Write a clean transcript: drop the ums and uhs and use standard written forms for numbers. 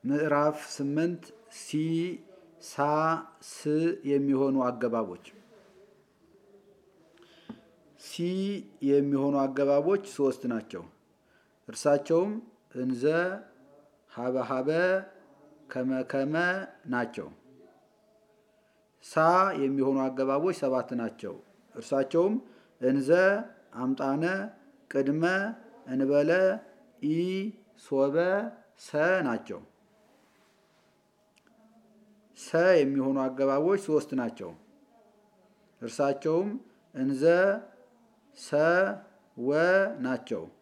ምዕራፍ 8 ሲ ሳ ስ የሚሆኑ አገባቦች ሲ የሚሆኑ አገባቦች 3 ናቸው። እርሳቸውም እንዘ፣ ሀበሀበ፣ ከመከመ ናቸው። ሳ የሚሆኑ አገባቦች 7 ናቸው። እርሳቸውም እንዘ፣ አምጣነ፣ ቅድመ፣ እንበለ፣ ኢ፣ ሶበ፣ ሰ ናቸው። ሰ የሚሆኑ አገባቦች 3 ናቸው። እርሳቸውም እንዘ፣ ሰ፣ ወ ናቸው።